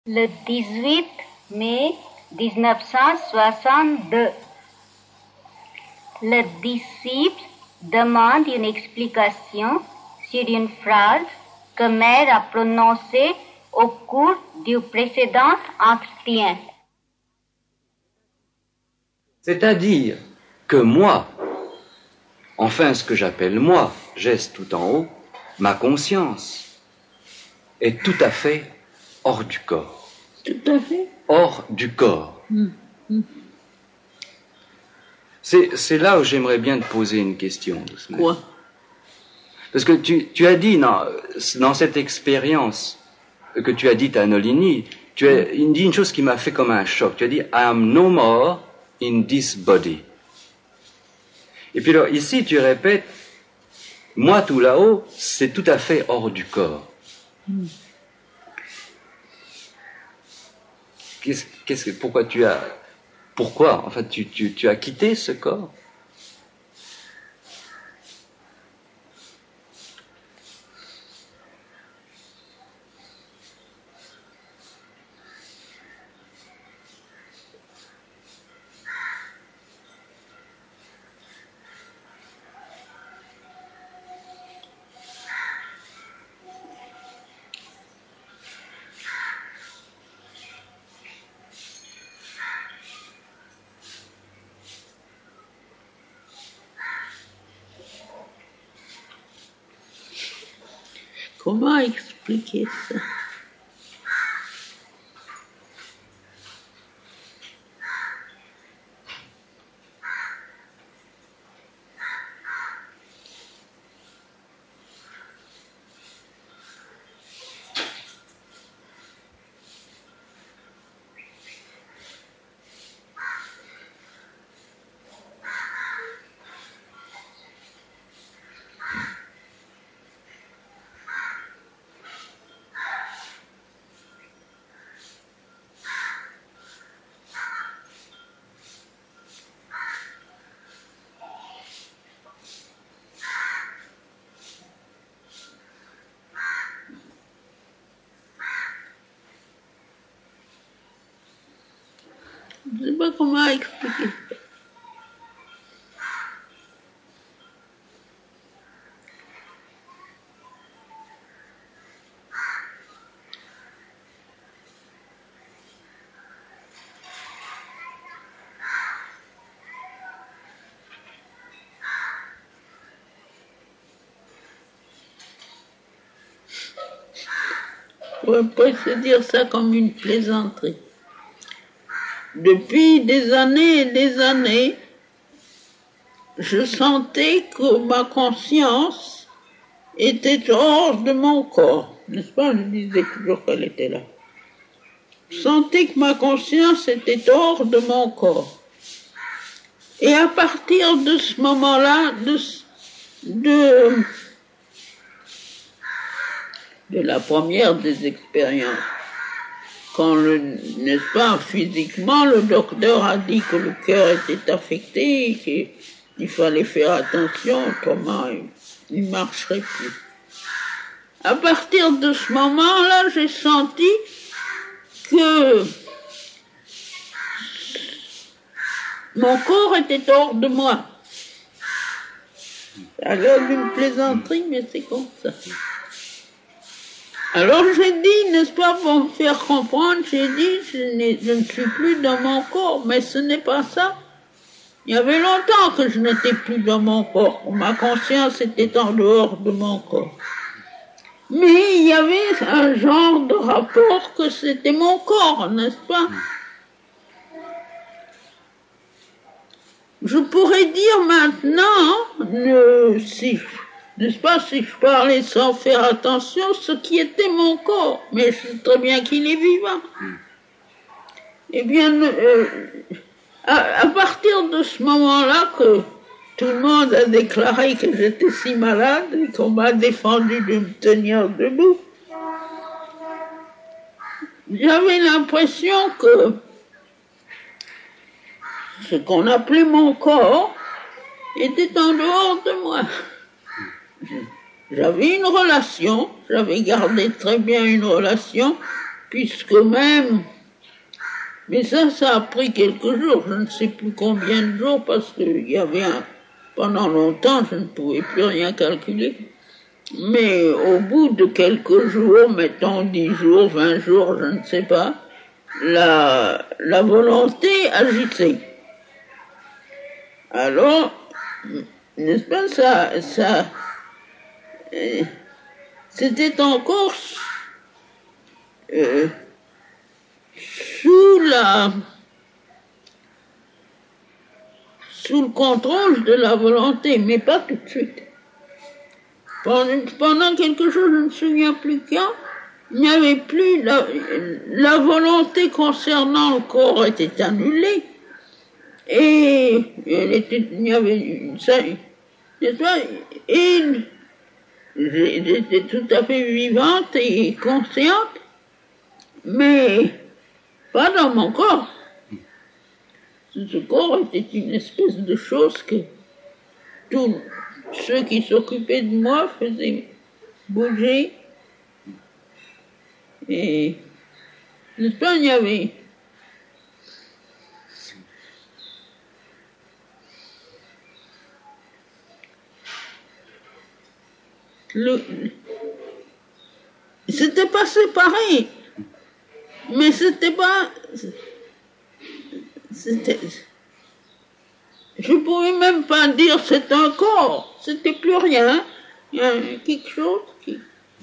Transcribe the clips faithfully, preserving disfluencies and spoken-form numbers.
Le dix-huit mai mille neuf cent soixante-deux, le disciple demande une explication sur une phrase que Mère a prononcée au cours du précédent entretien. C'est-à-dire que moi, enfin ce que j'appelle moi, geste tout en haut, ma conscience est tout à fait hors du corps. Tout à fait. Hors du corps. Mmh. Mmh. C'est, c'est là où j'aimerais bien te poser une question. Quoi? Parce que tu, tu as dit, dans, dans cette expérience que tu as dite à Nolini, tu as dit une chose qui m'a fait comme un choc. Tu as dit, I am no more in this body. Et puis alors, ici, tu répètes, moi tout là-haut, c'est tout à fait hors du corps. Mmh. Qu'est-ce, qu'est-ce que, pourquoi tu as, pourquoi, en fait, tu, tu, tu as quitté ce corps? Comment expliquer ça? Je ne sais pas comment expliquer. On peut se dire ça comme une plaisanterie. Depuis des années et des années, je sentais que ma conscience était hors de mon corps. N'est-ce pas? Je disais toujours qu'elle était là. Je sentais que ma conscience était hors de mon corps. Et à partir de ce moment-là, de, de, de la première des expériences, quand, le, n'est-ce pas, physiquement, le docteur a dit que le cœur était affecté et qu'il fallait faire attention, autrement il ne marcherait plus. À partir de ce moment-là, j'ai senti que mon corps était hors de moi. Ça a l'air d'une plaisanterie, mais c'est comme ça. Alors j'ai dit, n'est-ce pas, pour me faire comprendre, j'ai dit, je, je ne suis plus dans mon corps, mais ce n'est pas ça. Il y avait longtemps que je n'étais plus dans mon corps. Ma conscience était en dehors de mon corps. Mais il y avait un genre de rapport que c'était mon corps, n'est-ce pas? Je pourrais dire maintenant, le, si, n'est-ce pas, si je parlais sans faire attention, ce qui était mon corps, mais je sais très bien qu'il est vivant. Eh bien, euh, à, à partir de ce moment-là que tout le monde a déclaré que j'étais si malade et qu'on m'a défendu de me tenir debout, j'avais l'impression que ce qu'on appelait mon corps était en dehors de moi. J'avais une relation, j'avais gardé très bien une relation puisque même, mais ça, ça a pris quelques jours, je ne sais plus combien de jours, parce qu'il y avait un, pendant longtemps, je ne pouvais plus rien calculer, mais au bout de quelques jours, mettons dix jours, vingt jours, je ne sais pas, la, la volonté agissait. Alors, n'est-ce pas, ça, ça, euh, c'était encore euh, sous la, sous le contrôle de la volonté, mais pas tout de suite. Pendant, pendant quelque chose, je ne me souviens plus quand, il n'y avait plus, la, la volonté concernant le corps était annulée, et elle était, il y avait, ça, n'est-ce pas, et j'étais tout à fait vivante et consciente, mais pas dans mon corps. Ce corps était une espèce de chose que tous ceux qui s'occupaient de moi faisaient bouger. Et n'est-ce pas, il y avait le, c'était pas séparé, mais c'était pas, c'était, je pouvais même pas dire c'est un corps, c'était plus rien, il y a quelque chose qui,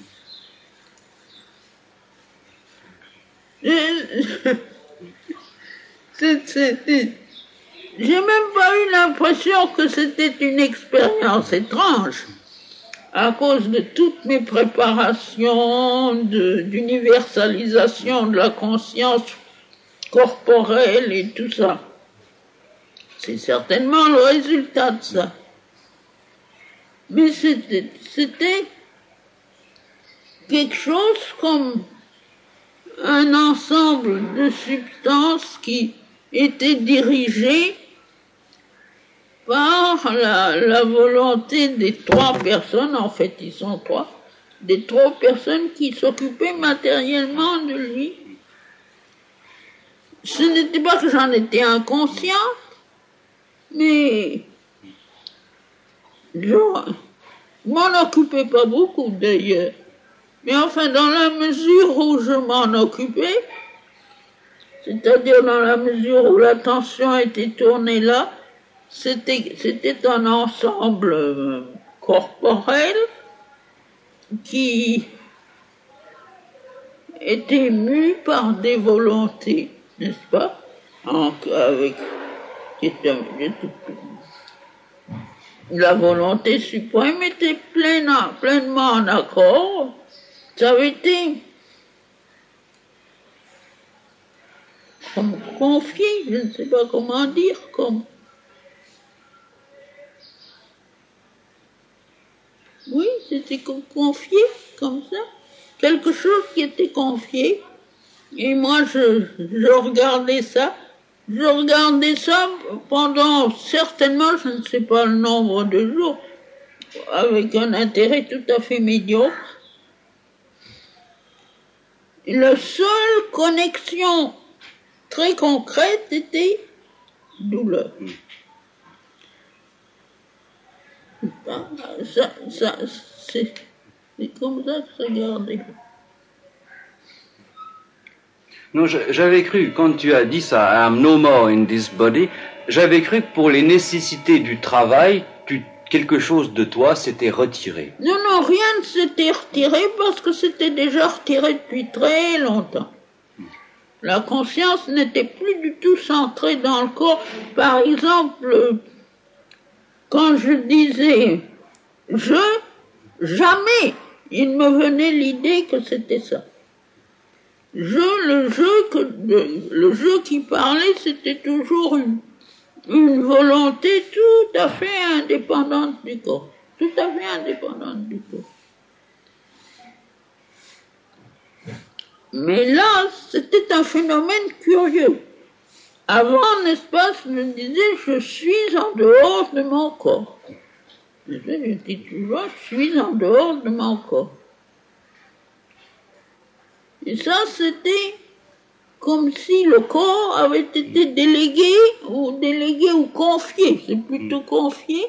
c'était, j'ai même pas eu l'impression que c'était une expérience étrange. À cause de toutes mes préparations de, d'universalisation de la conscience corporelle et tout ça. C'est certainement le résultat de ça. Mais c'était, c'était quelque chose comme un ensemble de substances qui étaient dirigées par la, la volonté des trois personnes, en fait ils sont trois, des trois personnes qui s'occupaient matériellement de lui. Ce n'était pas que j'en étais inconsciente, mais je m'en occupais pas beaucoup d'ailleurs. Mais enfin, dans la mesure où je m'en occupais, c'est-à-dire dans la mesure où l'attention était tournée là, C'était, c'était un ensemble euh, corporel qui était mu par des volontés, n'est-ce pas, en, avec la volonté suprême était pleinement, pleinement en accord. Ça avait été comme confié, je ne sais pas comment dire, comme oui, c'était confié, comme ça. Quelque chose qui était confié. Et moi, je, je regardais ça. Je regardais ça pendant, certainement, je ne sais pas le nombre de jours, avec un intérêt tout à fait médiocre. Et la seule connexion très concrète était douleur. Ça, ça, c'est, c'est comme ça que ça gardait. Non, j'avais cru, quand tu as dit ça, I'm no more in this body, j'avais cru que pour les nécessités du travail, tu, quelque chose de toi s'était retiré. Non, non, rien ne s'était retiré parce que c'était déjà retiré depuis très longtemps. La conscience n'était plus du tout centrée dans le corps. Par exemple, quand je disais je, jamais il me venait l'idée que c'était ça. Je, le jeu que, le, le jeu qui parlait, c'était toujours une, une volonté tout à fait indépendante du corps. Tout à fait indépendante du corps. Mais là, c'était un phénomène curieux. Avant, n'est-ce pas, je me disais, je suis en dehors de mon corps. Je dis toujours, je suis en dehors de mon corps. Et ça, c'était comme si le corps avait été délégué, ou délégué ou confié, c'est plutôt confié.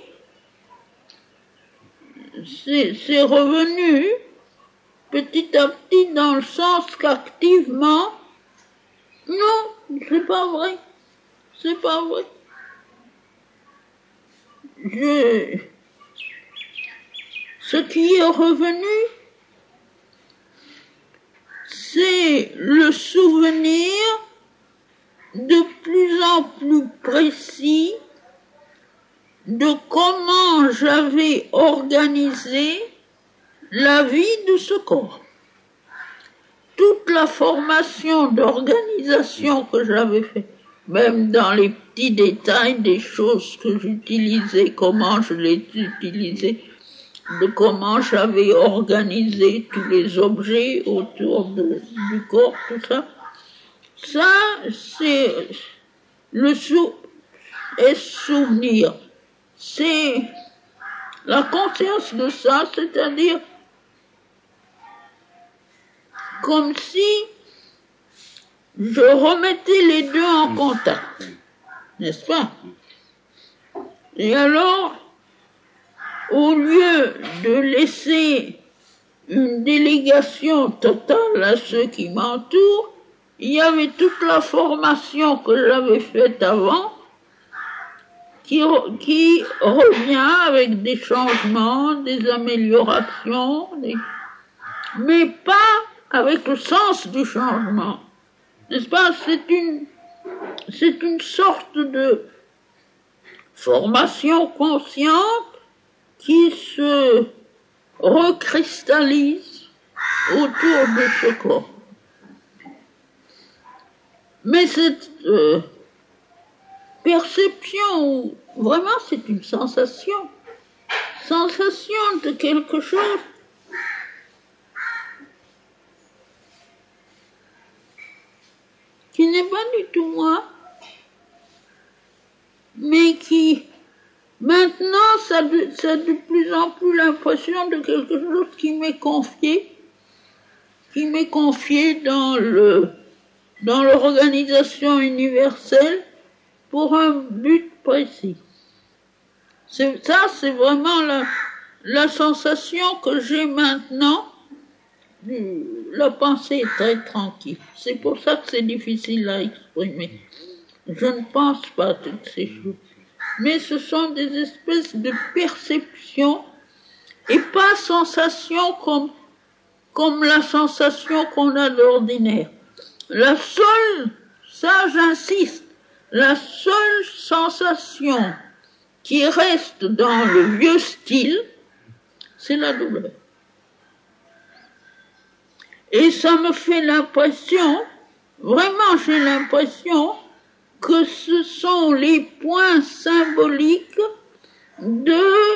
C'est, c'est revenu petit à petit dans le sens qu'activement, non, c'est pas vrai, c'est pas vrai. Je, ce qui est revenu, c'est le souvenir de plus en plus précis de comment j'avais organisé la vie de ce corps. Toute la formation d'organisation que j'avais faite, même dans les petits détails des choses que j'utilisais, comment je les utilisais, de comment j'avais organisé tous les objets autour de, du corps, tout ça. Ça, c'est le sou- et souvenir. C'est la conscience de ça, c'est-à-dire comme si je remettais les deux en contact, n'est-ce pas? Et alors, au lieu de laisser une délégation totale à ceux qui m'entourent, il y avait toute la formation que j'avais faite avant qui, qui revient avec des changements, des améliorations, des... mais pas avec le sens du changement. N'est-ce pas? C'est une, c'est une sorte de formation consciente qui se recristallise autour de ce corps. Mais cette euh, perception, vraiment c'est une sensation, sensation de quelque chose qui n'est pas du tout moi, mais qui, maintenant, ça, ça a de plus en plus l'impression de quelque chose qui m'est confié, qui m'est confié dans le, dans l'organisation universelle pour un but précis. C'est, ça, c'est vraiment la, la sensation que j'ai maintenant. La pensée est très tranquille. C'est pour ça que c'est difficile à exprimer. Je ne pense pas à toutes ces choses. Mais ce sont des espèces de perceptions et pas sensations comme, comme la sensation qu'on a d'ordinaire. La seule, ça j'insiste, la seule sensation qui reste dans le vieux style, c'est la douleur. Et ça me fait l'impression, vraiment j'ai l'impression, que ce sont les points symboliques de,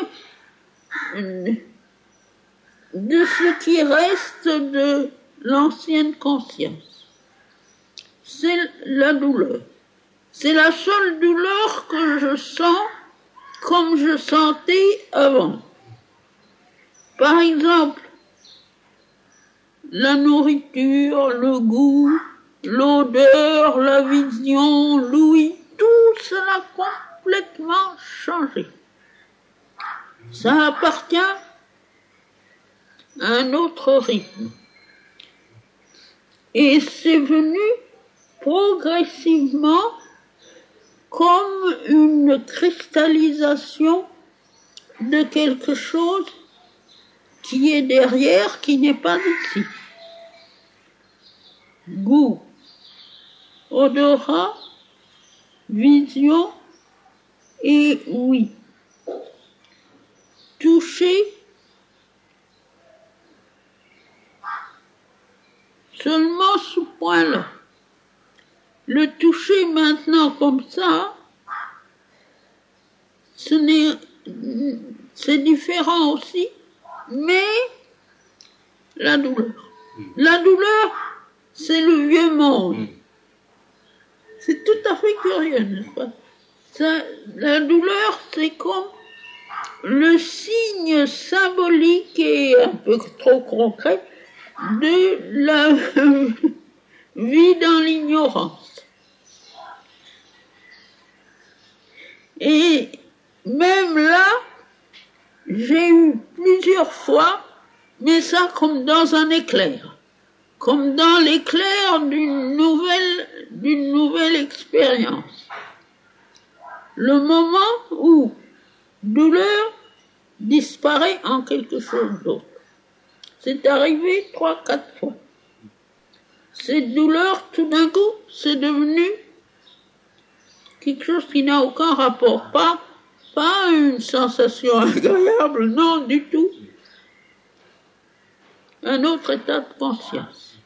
de ce qui reste de l'ancienne conscience. C'est la douleur. C'est la seule douleur que je sens comme je sentais avant. Par exemple, la nourriture, le goût, l'odeur, la vision, l'ouïe, tout cela a complètement changé. Ça appartient à un autre rythme. Et c'est venu progressivement comme une cristallisation de quelque chose qui est derrière, qui n'est pas ici. Goût, odorat, vision et ouïe. Toucher, seulement ce point-là. Le toucher maintenant comme ça, ce n'est, c'est différent aussi, mais la douleur. La douleur, c'est le vieux monde. C'est tout à fait curieux, n'est-ce pas? Ça, la douleur, c'est comme le signe symbolique et un peu trop concret de la vie dans l'ignorance. Et même là, j'ai eu plusieurs fois, mais ça comme dans un éclair, comme dans l'éclair d'une nouvelle, d'une nouvelle expérience. Le moment où douleur disparaît en quelque chose d'autre. C'est arrivé trois, quatre fois. Cette douleur, tout d'un coup, c'est devenu quelque chose qui n'a aucun rapport, pas, pas une sensation agréable, non du tout. Un autre état de conscience.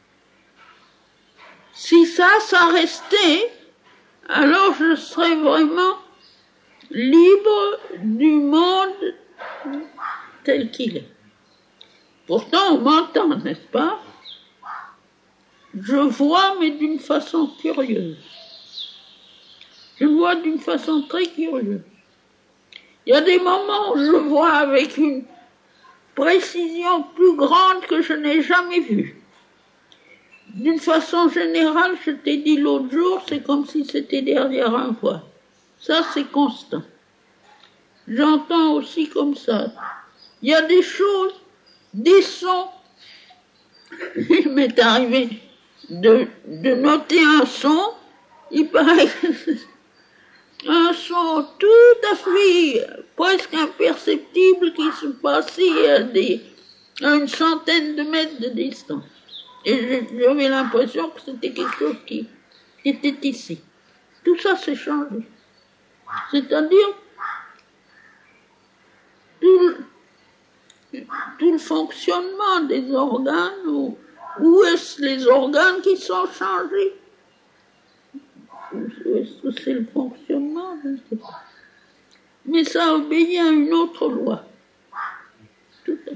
Si ça, ça restait, alors je serais vraiment libre du monde tel qu'il est. Pourtant, on m'entend, n'est-ce pas? Je vois, mais d'une façon curieuse. Je vois d'une façon très curieuse. Il y a des moments où je vois avec une précision plus grande que je n'ai jamais vue. D'une façon générale, je t'ai dit l'autre jour, c'est comme si c'était derrière un voile. Ça, c'est constant. J'entends aussi comme ça. Il y a des choses, des sons. Il m'est arrivé de, de noter un son, il paraît que c'est un son tout à fait, presque imperceptible qui se passait à, des, à une centaine de mètres de distance. Et j'avais l'impression que c'était quelque chose qui, qui était ici. Tout ça s'est changé. C'est-à-dire, tout, tout le fonctionnement des organes, où, où est-ce les organes qui sont changés? Est-ce que c'est le fonctionnement? Je ne sais pas. Mais ça obéit à une autre loi. Tout à fait.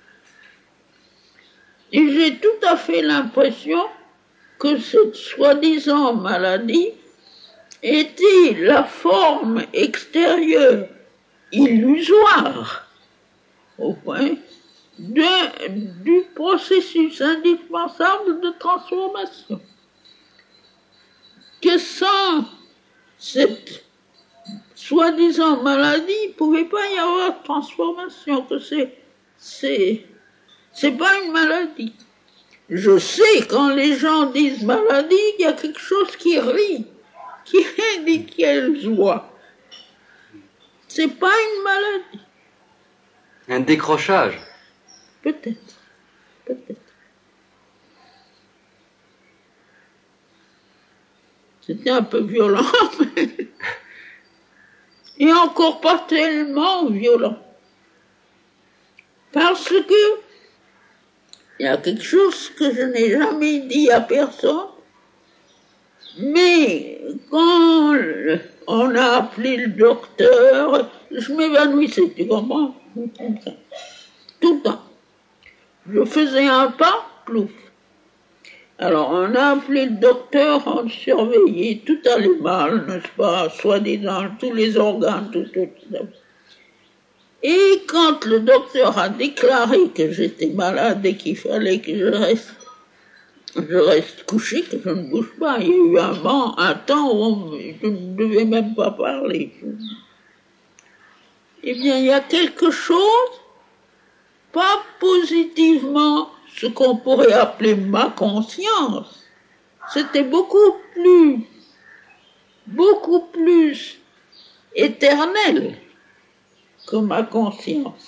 Et j'ai tout à fait l'impression que cette soi-disant maladie était la forme extérieure illusoire au point de, du processus indispensable de transformation. Que sans cette soi-disant maladie, il ne pouvait pas y avoir de transformation, que c'est, c'est, c'est pas une maladie. Je sais, quand les gens disent maladie, il y a quelque chose qui rit, qui dit quelle joie. C'est pas une maladie. Un décrochage. Peut-être, peut-être. C'était un peu violent, mais... et encore pas tellement violent. Parce que il y a quelque chose que je n'ai jamais dit à personne, mais quand on a appelé le docteur, je m'évanouissais, tu comprends? Tout le temps. Je faisais un pas, plouf. Alors, on a appelé le docteur, on le surveillait, tout allait mal, n'est-ce pas, soi-disant, tous les organes, tout, tout, tout. Et quand le docteur a déclaré que j'étais malade et qu'il fallait que je reste, je reste couché, que je ne bouge pas, il y a eu un, moment, un temps où on, je ne devais même pas parler. Eh bien, il y a quelque chose, pas positivement, ce qu'on pourrait appeler ma conscience, c'était beaucoup plus, beaucoup plus éternel que ma conscience.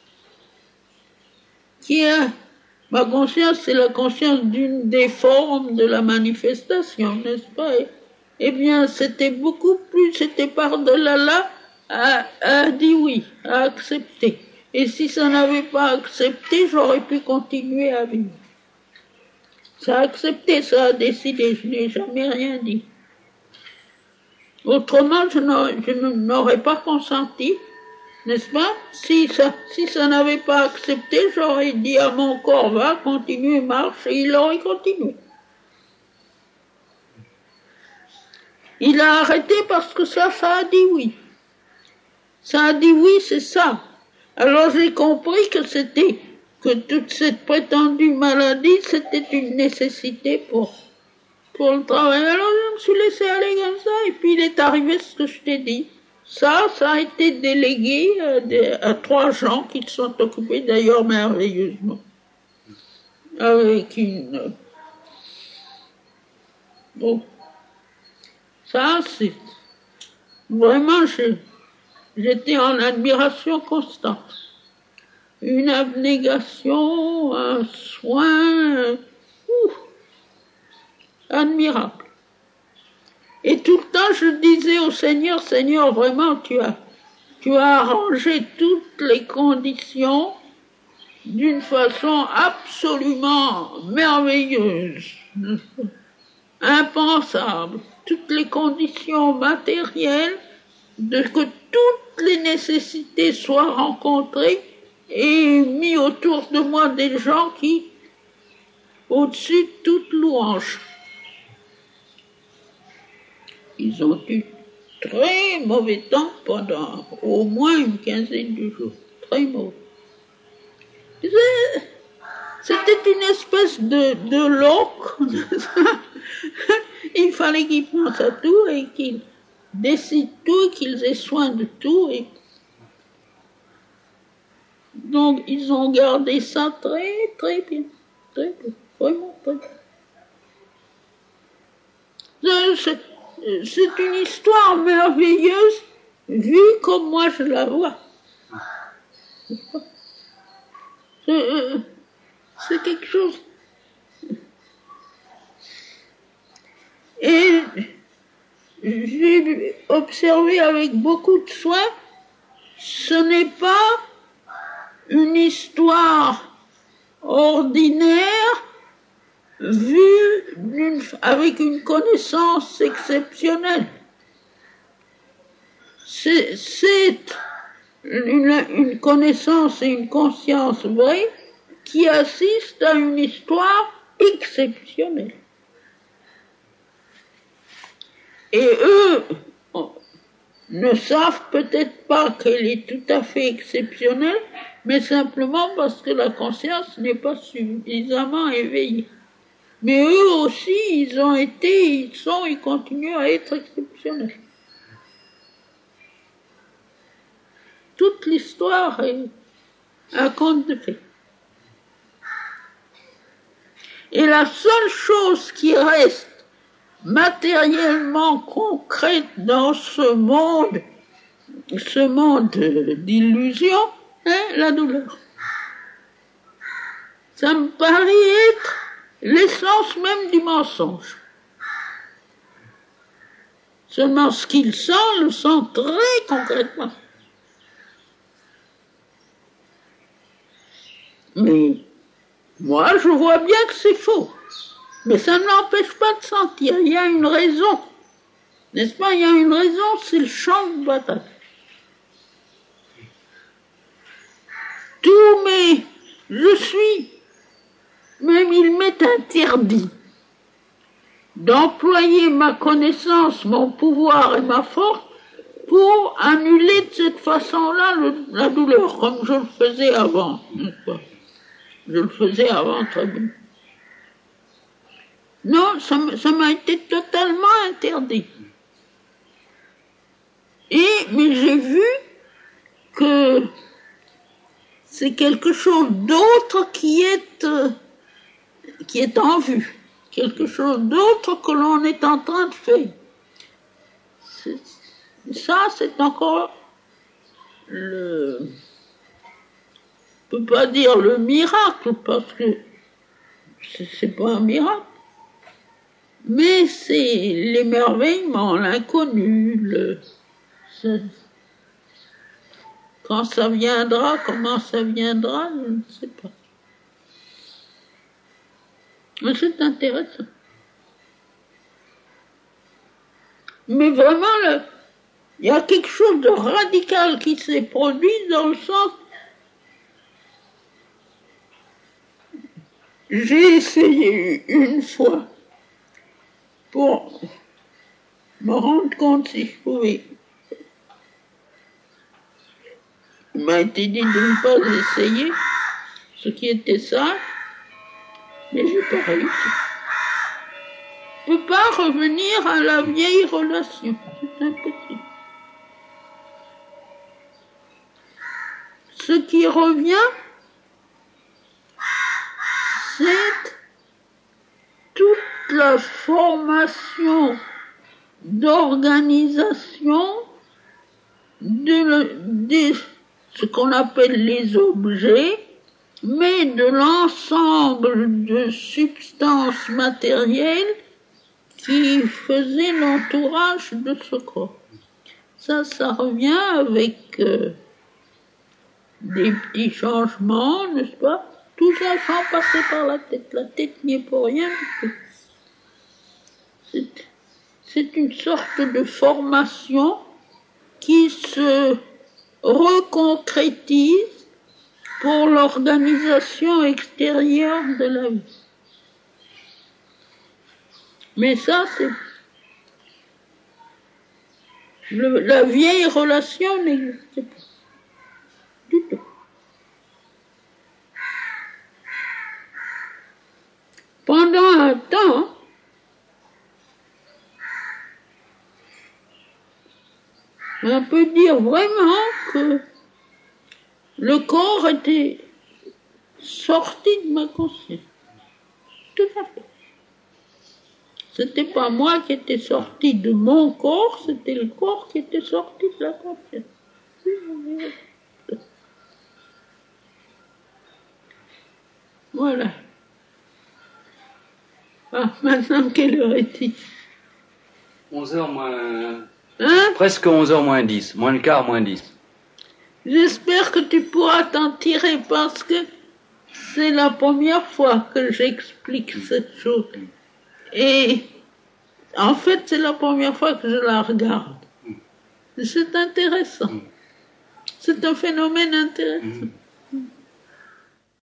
Qui est, ma conscience, c'est la conscience d'une des formes de la manifestation, n'est-ce pas? Eh bien, c'était beaucoup plus, c'était par-delà là, a, a dit oui, a accepté. Et si ça n'avait pas accepté, j'aurais pu continuer à vivre. Ça a accepté, ça a décidé, je n'ai jamais rien dit. Autrement, je n'aurais pas consenti, n'est-ce pas? Si ça, si ça n'avait pas accepté, j'aurais dit à mon corps, va, continue, marche, et il aurait continué. Il a arrêté parce que ça, ça a dit oui. Ça a dit oui, c'est ça. Alors j'ai compris que c'était que toute cette prétendue maladie, c'était une nécessité pour, pour le travail. Alors je me suis laissé aller comme ça, et puis il est arrivé ce que je t'ai dit. Ça, ça a été délégué à, des, à trois gens qui se sont occupés d'ailleurs merveilleusement. Avec une... Bon. Ça, c'est... Vraiment, j'ai, j'étais en admiration constante. Une abnégation, un soin... Ouf, admirable. Et tout le temps, je disais au Seigneur, Seigneur, vraiment, tu as, tu as arrangé toutes les conditions d'une façon absolument merveilleuse, impensable. Toutes les conditions matérielles, de que toutes les nécessités soient rencontrées et mis autour de moi des gens qui, au-dessus de toute louange. Ils ont eu très mauvais temps pendant au moins une quinzaine de jours. Très mauvais. C'était une espèce de, de loc. Il fallait qu'ils pensent à tout et qu'ils décident tout, qu'ils aient soin de tout. Et... Donc, ils ont gardé ça très, très bien. Très bien. Vraiment très bien. C'est, c'est une histoire merveilleuse, vue comme moi je la vois. C'est, c'est quelque chose. Et j'ai observé avec beaucoup de soin, ce n'est pas une histoire ordinaire vue d'une, avec une connaissance exceptionnelle. C'est, c'est une, une connaissance et une conscience vraie qui assistent à une histoire exceptionnelle. Et eux ne savent peut-être pas qu'elle est tout à fait exceptionnelle, mais simplement parce que la conscience n'est pas suffisamment éveillée. Mais eux aussi, ils ont été, ils sont, ils continuent à être exceptionnels. Toute l'histoire est un conte de fées. Et la seule chose qui reste matériellement concrète dans ce monde, ce monde d'illusion, hein, la douleur. Ça me paraît être l'essence même du mensonge. Seulement ce qu'il sent, le sent très concrètement. Mais moi, je vois bien que c'est faux. Mais ça ne l'empêche pas de sentir. Il y a une raison. N'est-ce pas? Il y a une raison, c'est le champ de bataille. Tout mais je suis, même il m'est interdit d'employer ma connaissance, mon pouvoir et ma force pour annuler de cette façon-là le, la douleur, comme je le faisais avant. N'est-ce pas? Je le faisais avant très bien. Non, ça, ça m'a été totalement interdit. Et, mais j'ai vu que c'est quelque chose d'autre qui est, euh, qui est en vue. Quelque chose d'autre que l'on est en train de faire. C'est, ça, c'est encore le... Je ne peux pas dire le miracle, parce que c'est, c'est pas un miracle. Mais c'est l'émerveillement, l'inconnu, le... C'est... Quand ça viendra, comment ça viendra, je ne sais pas. Mais c'est intéressant. Mais vraiment, le... il y a quelque chose de radical qui s'est produit dans le sens... J'ai essayé une fois pour me rendre compte si je pouvais. Il m'a été dit de ne pas essayer. ce qui était sage, mais j'ai pas réussi. Je peux pas revenir à la vieille relation, c'est impossible. Ce qui revient, c'est toute la formation d'organisation de, de ce qu'on appelle les objets, mais de l'ensemble de substances matérielles qui faisaient l'entourage de ce corps. Ça, ça revient avec euh, des petits changements, n'est-ce pas? Tout ça sans passer par la tête. La tête n'y est pour rien du tout. C'est, c'est une sorte de formation qui se reconcrétise pour l'organisation extérieure de la vie. Mais ça, c'est... Le, la vieille relation n'existe pas. Du tout. Pendant un temps, on peut dire vraiment que le corps était sorti de ma conscience. Tout à fait. C'était pas moi qui étais sorti de mon corps, c'était le corps qui était sorti de la conscience. Voilà. Ah, maintenant, quelle heure est-il? onze heures moins... Hein? Presque onze heures moins dix, moins le quart, moins dix. J'espère que tu pourras t'en tirer parce que c'est la première fois que j'explique cette chose. Et en fait, c'est la première fois que je la regarde. C'est intéressant. C'est un phénomène intéressant.